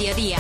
mediodía.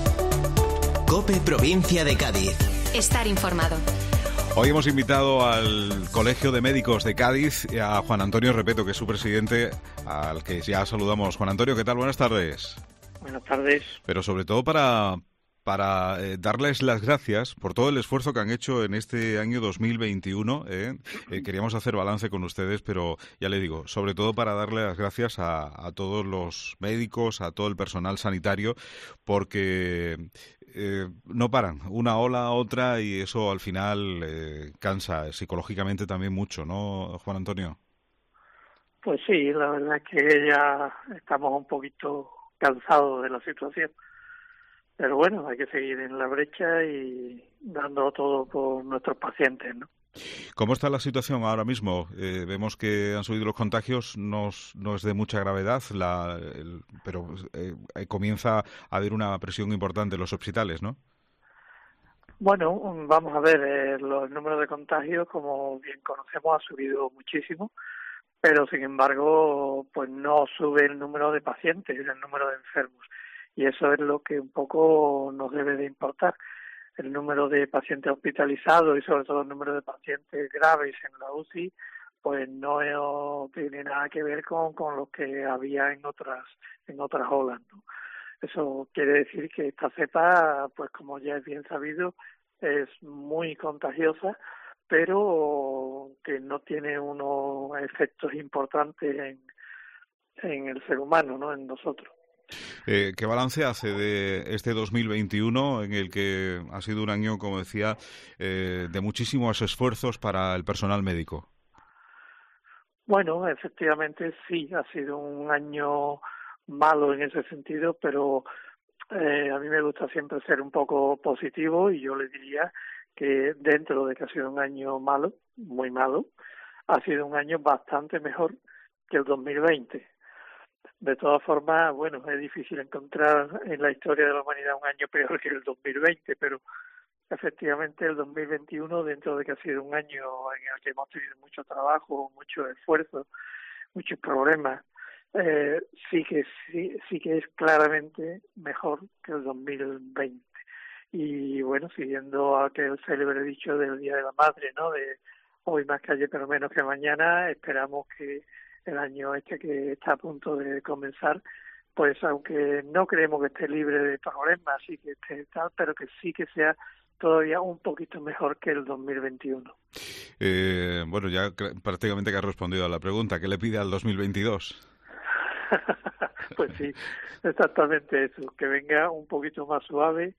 COPE Provincia de Cádiz. Estar informado. Hoy hemos invitado al Colegio de Médicos de Cádiz a Juan Antonio Repeto, que es su presidente, al que ya saludamos. Juan Antonio, ¿qué tal? Buenas tardes. Buenas tardes. Pero sobre todo para darles las gracias por todo el esfuerzo que han hecho en este año 2021. Queríamos hacer balance con ustedes, pero ya le digo, sobre todo para darle las gracias a todos los médicos, a todo el personal sanitario, porque no paran, una ola a otra, y eso al final cansa psicológicamente también mucho, ¿no, Juan Antonio? Pues sí, la verdad es que ya estamos un poquito cansados de la situación. Pero bueno, hay que seguir en la brecha y dando todo por nuestros pacientes, ¿no? ¿Cómo está la situación ahora mismo? Vemos que han subido los contagios, no es de mucha gravedad, pero comienza a haber una presión importante en los hospitales, ¿no? Bueno, vamos a ver, el número de contagios, como bien conocemos, ha subido muchísimo, pero sin embargo, pues no sube el número de pacientes, el número de enfermos. Y eso es lo que un poco nos debe de importar. El número de pacientes hospitalizados y sobre todo el número de pacientes graves en la UCI, pues no tiene nada que ver con lo que había en otras olas, ¿no? Eso quiere decir que esta cepa, pues como ya es bien sabido, es muy contagiosa, pero que no tiene unos efectos importantes en el ser humano, ¿no? En nosotros. ¿Qué balance hace de este 2021, en el que ha sido un año, como decía, de muchísimos esfuerzos para el personal médico? Bueno, efectivamente sí, ha sido un año malo en ese sentido, pero a mí me gusta siempre ser un poco positivo, y yo le diría que dentro de que ha sido un año malo, muy malo, ha sido un año bastante mejor que el 2020. De todas formas, bueno, es difícil encontrar en la historia de la humanidad un año peor que el 2020, pero efectivamente el 2021, dentro de que ha sido un año en el que hemos tenido mucho trabajo, mucho esfuerzo, muchos problemas, sí que es claramente mejor que el 2020. Y bueno, siguiendo aquel célebre dicho del Día de la Madre, ¿no? De hoy más que ayer, pero menos que mañana, esperamos que el año que está a punto de comenzar, pues aunque no creemos que esté libre de problemas y que esté tal, pero que sí que sea todavía un poquito mejor que el 2021. Bueno, ya prácticamente que has respondido a la pregunta. ¿Qué le pide al 2022? Pues sí, exactamente eso, que venga un poquito más suave.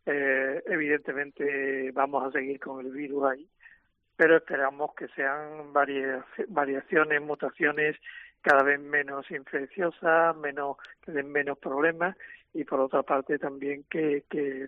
Evidentemente vamos a seguir con el virus ahí, pero esperamos que sean variaciones, mutaciones cada vez menos infecciosas, que den menos problemas, y por otra parte también que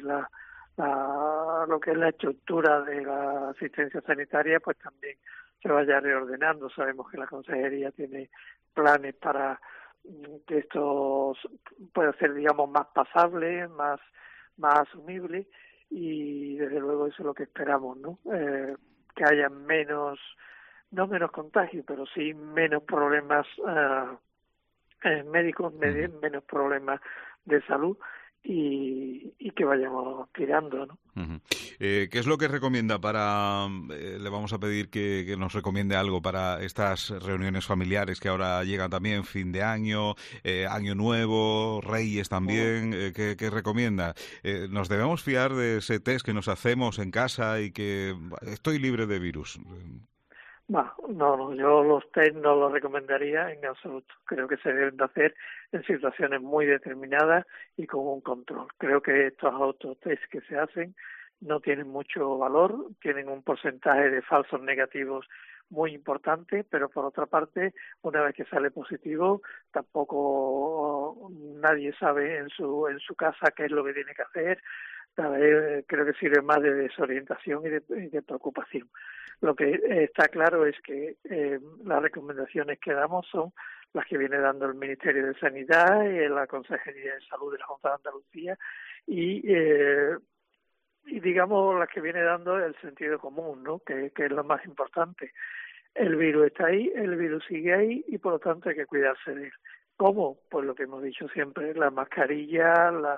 lo que es la estructura de la asistencia sanitaria pues también se vaya reordenando. Sabemos que la Consejería tiene planes para que esto pueda ser, digamos, más pasable, más asumible, y desde luego eso es lo que esperamos, ¿no? Que haya no menos contagios, pero sí menos problemas médicos, menos problemas de salud, y que vayamos tirando, ¿no? Uh-huh. ¿Qué es lo que recomienda le vamos a pedir que nos recomiende algo para estas reuniones familiares que ahora llegan también, fin de año, año nuevo, Reyes también? ¿Qué recomienda? ¿Nos debemos fiar de ese test que nos hacemos en casa y que estoy libre de virus? No, yo los test no los recomendaría en absoluto. Creo que se deben de hacer en situaciones muy determinadas y con un control. Creo que estos autotest que se hacen no tienen mucho valor, tienen un porcentaje de falsos negativos muy importante, pero por otra parte, una vez que sale positivo, tampoco nadie sabe en su casa qué es lo que tiene que hacer. Creo que sirve más de desorientación y de preocupación. Lo que está claro es que las recomendaciones que damos son las que viene dando el Ministerio de Sanidad y la Consejería de Salud de la Junta de Andalucía, y digamos las que viene dando el sentido común, ¿no? Que es lo más importante. El virus está ahí, el virus sigue ahí, y por lo tanto hay que cuidarse de él. ¿Cómo? Pues lo que hemos dicho siempre, la mascarilla,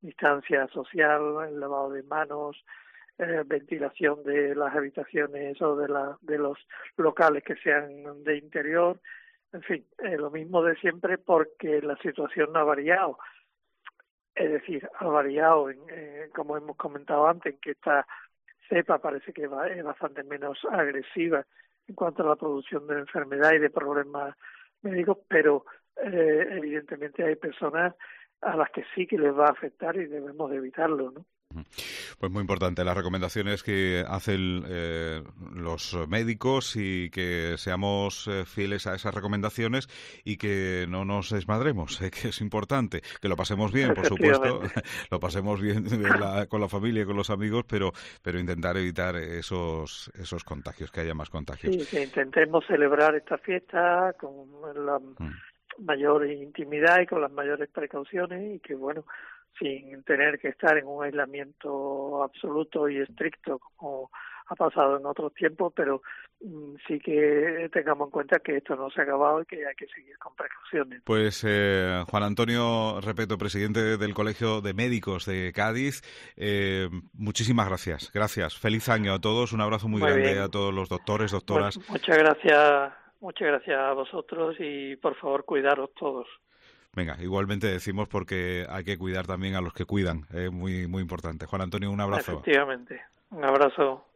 distancia social, el lavado de manos, ventilación de las habitaciones o de los locales que sean de interior, en fin, lo mismo de siempre, porque la situación no ha variado. Es decir, ha variado, como hemos comentado antes, en que esta cepa parece que es bastante menos agresiva en cuanto a la producción de enfermedad y de problemas médicos, pero evidentemente hay personas a las que sí que les va a afectar y debemos de evitarlo, ¿no? Pues muy importante las recomendaciones que hacen los médicos y que seamos fieles a esas recomendaciones y que no nos desmadremos, que es importante, que lo pasemos bien, por supuesto, lo pasemos bien con la familia y con los amigos, pero intentar evitar esos contagios, que haya más contagios. Sí, que intentemos celebrar esta fiesta con la mayor intimidad y con las mayores precauciones y que, bueno, sin tener que estar en un aislamiento absoluto y estricto como ha pasado en otros tiempos, pero sí que tengamos en cuenta que esto no se ha acabado y que hay que seguir con precauciones. Pues Juan Antonio Repeto, presidente del Colegio de Médicos de Cádiz, muchísimas gracias. Gracias. Feliz año a todos. Un abrazo muy grande a todos los doctores, doctoras. Pues muchas gracias a vosotros y por favor cuidaros todos. Venga, igualmente decimos porque hay que cuidar también a los que cuidan, muy importante. Juan Antonio, un abrazo. Efectivamente, un abrazo.